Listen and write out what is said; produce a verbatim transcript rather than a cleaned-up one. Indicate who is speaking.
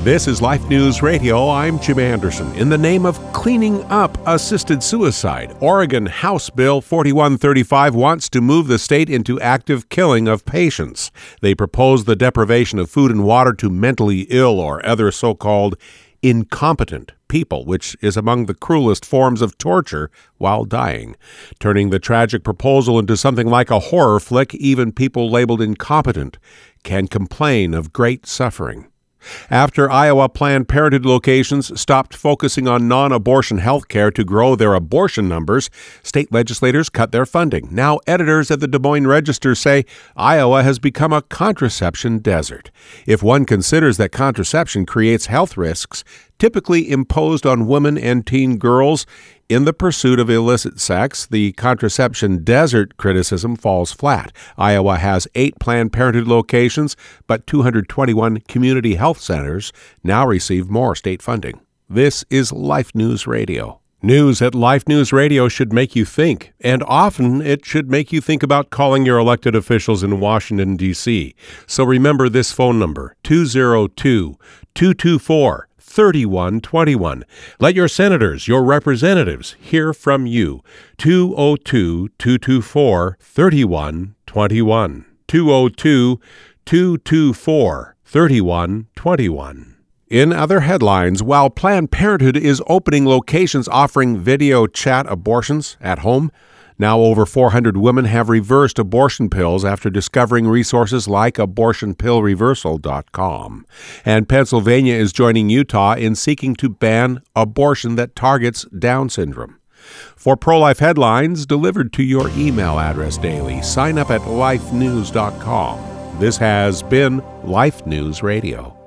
Speaker 1: This is Life News Radio. I'm Jim Anderson. In the name of cleaning up assisted suicide, Oregon House Bill forty-one thirty-five wants to move the state into active killing of patients. They propose the deprivation of food and water to mentally ill or other so-called incompetent people, which is among the cruelest forms of torture while dying. Turning the tragic proposal into something like a horror flick, even people labeled incompetent can complain of great suffering. After Iowa Planned Parenthood locations stopped focusing on non-abortion health care to grow their abortion numbers, state legislators cut their funding. Now editors at the Des Moines Register say Iowa has become a contraception desert. If one considers that contraception creates health risks, typically imposed on women and teen girls in the pursuit of illicit sex, the contraception desert criticism falls flat. Iowa has eight Planned Parenthood locations, but two hundred twenty-one community health centers now receive more state funding. This is Life News Radio. News at Life News Radio should make you think, and often it should make you think about calling your elected officials in Washington, D C So remember this phone number, two oh two, two two four, three one two one. Let your senators, your representatives, hear from you. two oh two, two two four, three one two one. two oh two, two two four, three one two one. In other headlines, while Planned Parenthood is opening locations offering video chat abortions at home, now over four hundred women have reversed abortion pills after discovering resources like abortion pill reversal dot com. And Pennsylvania is joining Utah in seeking to ban abortion that targets Down syndrome. For pro-life headlines delivered to your email address daily, sign up at life news dot com. This has been Life News Radio.